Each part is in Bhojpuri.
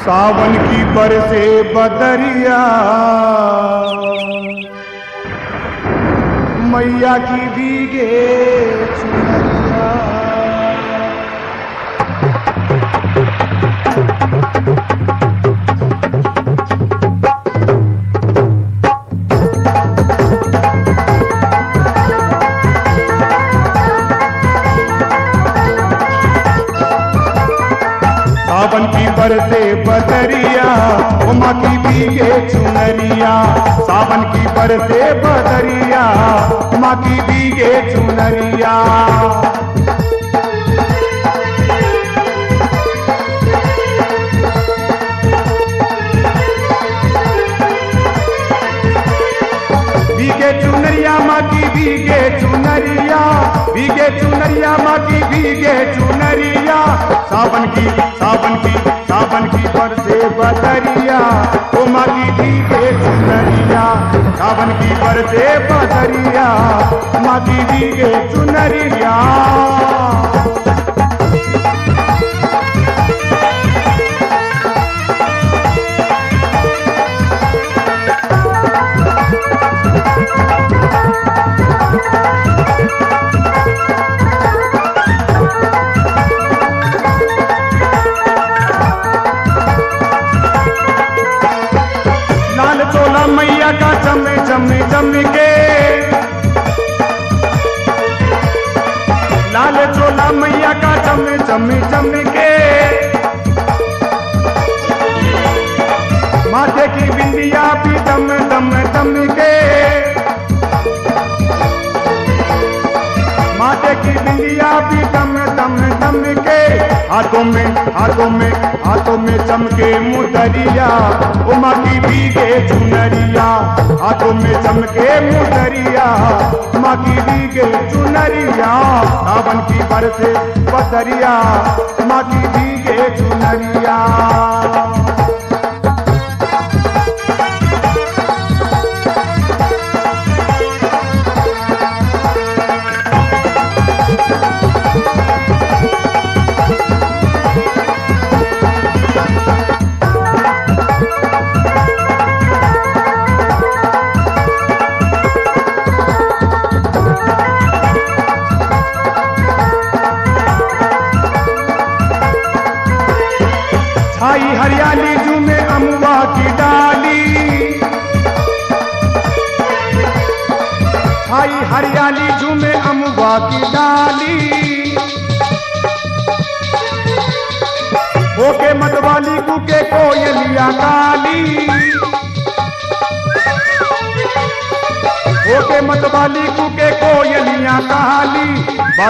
सावन की बरसे बदरिया मैया की भीगे चुनरिया। सावन की बरसे बदरिया उमा की भीगे चुनरिया। सावन की बरसे बदरिया उमा की भीगे चुनरिया। भीगे चुनरिया माँ की भीगे चुनरिया। भीगे चुनरिया माँ की भीगे चुनरिया। सावन की बरसे बदरिया उमा की भीगे चुनरिया। सावन की बरसे बदरिया उमा की भीगे चुनरिया। मैया का चम चम चम के लाल चोला मैया का चम चम चम के। माथे की बिंदिया भी दम दम दम के। माथे की बिंदिया भी दम दम दम के। हाथों में चमके मुदरिया उमा की भीगे चुनरिया। हाथों में चमके मुदरिया उमा की भीगे चुनरिया। सावन की बरसे बदरिया उमा की भीगे चुनरिया। छाई हरियाली झूमे अमुआ की डाली। छाई हरियाली झूमे अमुआ की डाली। होके मतवाली कुके कोयलिया काली। होके मतवाली कुके कोयलिया काली।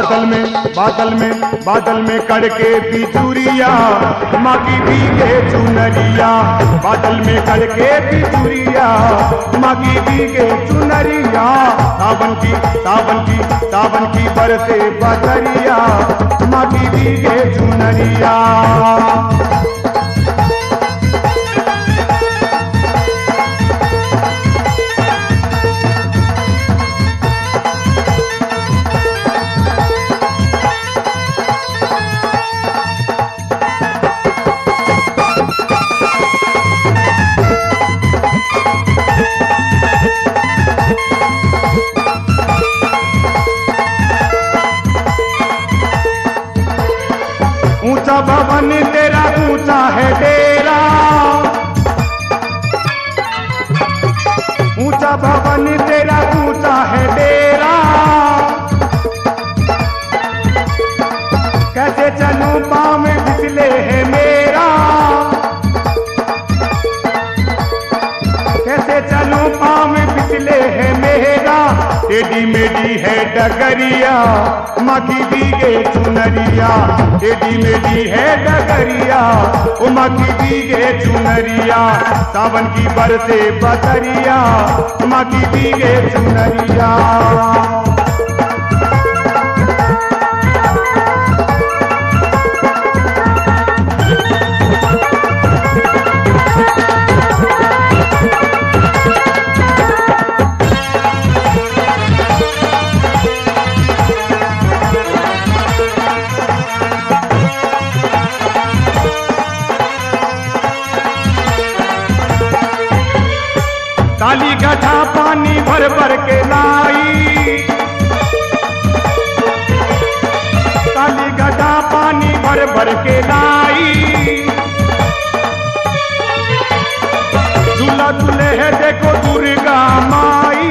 बादल में कड़के बिजुरिया माँ की भीगे चुनरिया। बादल में कड़के बिजुरिया माँ की भीगे चुनरिया। सावन की बरसे बदरिया माँ की भीगे चुनरिया। ऊंचा भवन तेरा ऊंचा है डेरा। ऊंचा भवन तेरा ऊंचा है डेरा। कैसे चलूं पाँव में फिसले है मेरा। कैसे चलूं पाँव में फिसले है मेरा। टेढ़ी मेढ़ी है डगरिया माँ की भीगे चुनरिया। टेढ़ी मेढ़ी है डगरिया उमा की भीगे चुनरिया। सावन की बरसे बदरिया उमा की भीगे चुनरिया। भर भर के लाई, काली गदा पानी भर भर के लाई। झूला झूले है देखो दुर्गा माई,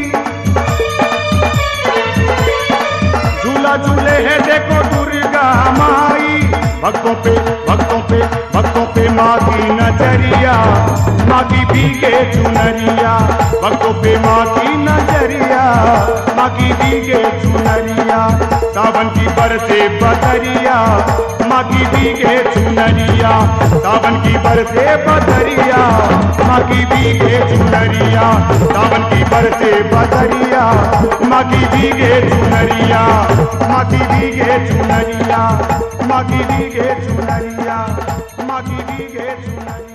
झूला झूले है देखो दुर्गा माई। भक्तों पे भक्तों पे भक्तों पे माँ की नजरिया, माँ की भीगे चुनरिया। भक्तों पे माँ की नजरिया, माँ की भीगे चुनरिया। सावन की बरसे बदरिया, माँ की भीगे चुनरिया। सावन की बरसे बदरिया, माँ की भीगे चुनरिया। सावन की बरसे बदरिया, माँ की भीगे चुनरिया। माँ की भीगे चुनरिया, माँ की भीगे चुनरिया, माँ की भीगे चुनरिया।